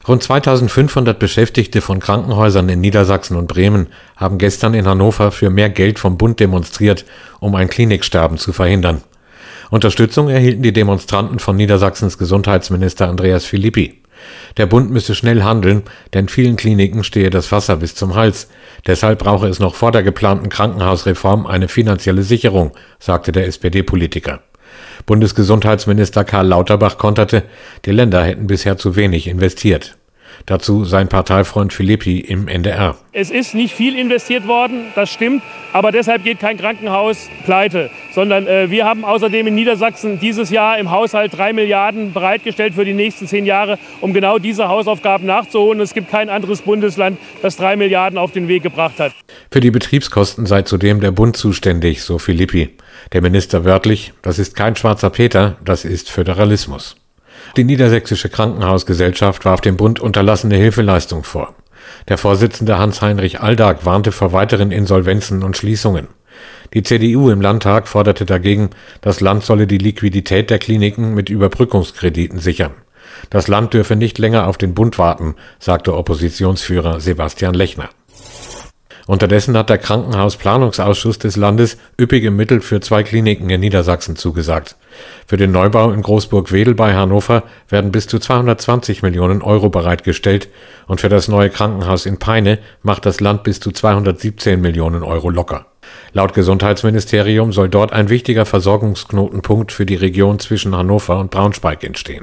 Rund 2500 Beschäftigte von Krankenhäusern in Niedersachsen und Bremen haben gestern in Hannover für mehr Geld vom Bund demonstriert, um ein Kliniksterben zu verhindern. Unterstützung erhielten die Demonstranten von Niedersachsens Gesundheitsminister Andreas Philippi. Der Bund müsse schnell handeln, denn vielen Kliniken stehe das Wasser bis zum Hals. Deshalb brauche es noch vor der geplanten Krankenhausreform eine finanzielle Sicherung, sagte der SPD-Politiker. Bundesgesundheitsminister Karl Lauterbach konterte, die Länder hätten bisher zu wenig investiert. Dazu sein Parteifreund Philippi im NDR. Es ist nicht viel investiert worden, das stimmt, aber deshalb geht kein Krankenhaus pleite, sondern wir haben außerdem in Niedersachsen dieses Jahr im Haushalt 3 Milliarden bereitgestellt für die nächsten 10 Jahre, um genau diese Hausaufgaben nachzuholen. Es gibt kein anderes Bundesland, das 3 Milliarden auf den Weg gebracht hat. Für die Betriebskosten sei zudem der Bund zuständig, so Philippi. Der Minister wörtlich, das ist kein schwarzer Peter, das ist Föderalismus. Die Niedersächsische Krankenhausgesellschaft warf dem Bund unterlassene Hilfeleistung vor. Der Vorsitzende Hans-Heinrich Aldag warnte vor weiteren Insolvenzen und Schließungen. Die CDU im Landtag forderte dagegen, das Land solle die Liquidität der Kliniken mit Überbrückungskrediten sichern. Das Land dürfe nicht länger auf den Bund warten, sagte Oppositionsführer Sebastian Lechner. Unterdessen hat der Krankenhausplanungsausschuss des Landes üppige Mittel für 2 Kliniken in Niedersachsen zugesagt. Für den Neubau in Großburg-Wedel bei Hannover werden bis zu 220 Millionen Euro bereitgestellt und für das neue Krankenhaus in Peine macht das Land bis zu 217 Millionen Euro locker. Laut Gesundheitsministerium soll dort ein wichtiger Versorgungsknotenpunkt für die Region zwischen Hannover und Braunschweig entstehen.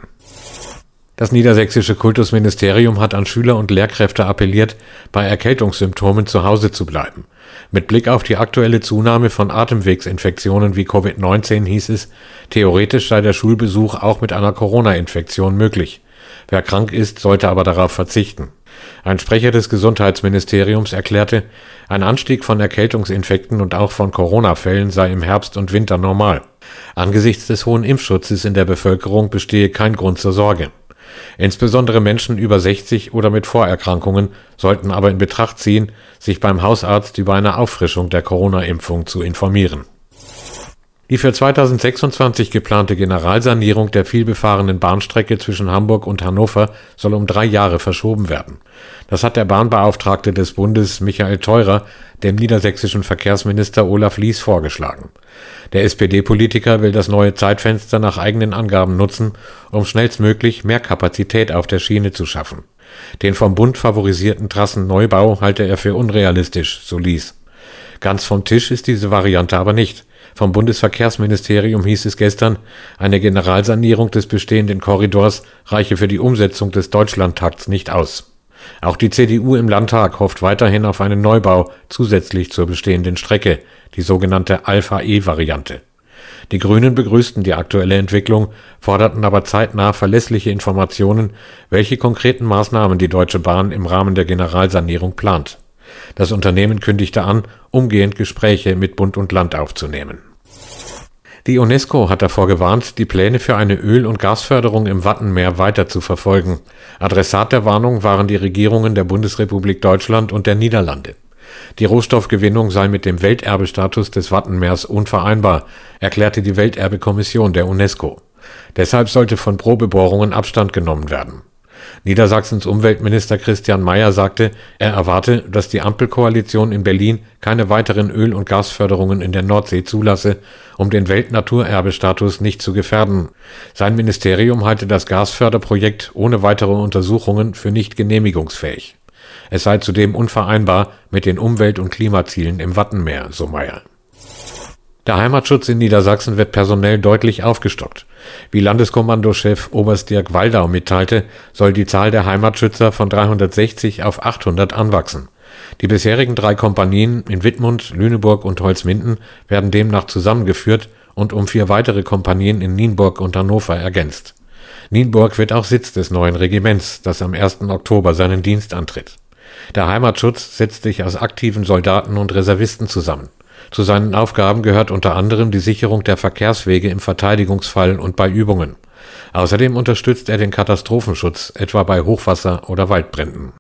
Das niedersächsische Kultusministerium hat an Schüler und Lehrkräfte appelliert, bei Erkältungssymptomen zu Hause zu bleiben. Mit Blick auf die aktuelle Zunahme von Atemwegsinfektionen wie Covid-19 hieß es, theoretisch sei der Schulbesuch auch mit einer Corona-Infektion möglich. Wer krank ist, sollte aber darauf verzichten. Ein Sprecher des Gesundheitsministeriums erklärte, ein Anstieg von Erkältungsinfekten und auch von Corona-Fällen sei im Herbst und Winter normal. Angesichts des hohen Impfschutzes in der Bevölkerung bestehe kein Grund zur Sorge. Insbesondere Menschen über 60 oder mit Vorerkrankungen sollten aber in Betracht ziehen, sich beim Hausarzt über eine Auffrischung der Corona-Impfung zu informieren. Die für 2026 geplante Generalsanierung der vielbefahrenen Bahnstrecke zwischen Hamburg und Hannover soll um 3 Jahre verschoben werden. Das hat der Bahnbeauftragte des Bundes Michael Theurer dem niedersächsischen Verkehrsminister Olaf Lies vorgeschlagen. Der SPD-Politiker will das neue Zeitfenster nach eigenen Angaben nutzen, um schnellstmöglich mehr Kapazität auf der Schiene zu schaffen. Den vom Bund favorisierten Trassenneubau halte er für unrealistisch, so Lies. Ganz vom Tisch ist diese Variante aber nicht. Vom Bundesverkehrsministerium hieß es gestern, eine Generalsanierung des bestehenden Korridors reiche für die Umsetzung des Deutschlandtakts nicht aus. Auch die CDU im Landtag hofft weiterhin auf einen Neubau zusätzlich zur bestehenden Strecke, die sogenannte Alpha-E-Variante. Die Grünen begrüßten die aktuelle Entwicklung, forderten aber zeitnah verlässliche Informationen, welche konkreten Maßnahmen die Deutsche Bahn im Rahmen der Generalsanierung plant. Das Unternehmen kündigte an, umgehend Gespräche mit Bund und Land aufzunehmen. Die UNESCO hat davor gewarnt, die Pläne für eine Öl- und Gasförderung im Wattenmeer weiter zu verfolgen. Adressat der Warnung waren die Regierungen der Bundesrepublik Deutschland und der Niederlande. Die Rohstoffgewinnung sei mit dem Welterbestatus des Wattenmeers unvereinbar, erklärte die Welterbekommission der UNESCO. Deshalb sollte von Probebohrungen Abstand genommen werden. Niedersachsens Umweltminister Christian Mayer sagte, er erwarte, dass die Ampelkoalition in Berlin keine weiteren Öl- und Gasförderungen in der Nordsee zulasse, um den Weltnaturerbestatus nicht zu gefährden. Sein Ministerium halte das Gasförderprojekt ohne weitere Untersuchungen für nicht genehmigungsfähig. Es sei zudem unvereinbar mit den Umwelt- und Klimazielen im Wattenmeer, so Mayer. Der Heimatschutz in Niedersachsen wird personell deutlich aufgestockt. Wie Landeskommandochef Oberst Dirk Waldau mitteilte, soll die Zahl der Heimatschützer von 360 auf 800 anwachsen. Die bisherigen 3 Kompanien in Wittmund, Lüneburg und Holzminden werden demnach zusammengeführt und um 4 weitere Kompanien in Nienburg und Hannover ergänzt. Nienburg wird auch Sitz des neuen Regiments, das am 1. Oktober seinen Dienst antritt. Der Heimatschutz setzt sich aus aktiven Soldaten und Reservisten zusammen. Zu seinen Aufgaben gehört unter anderem die Sicherung der Verkehrswege im Verteidigungsfall und bei Übungen. Außerdem unterstützt er den Katastrophenschutz, etwa bei Hochwasser oder Waldbränden.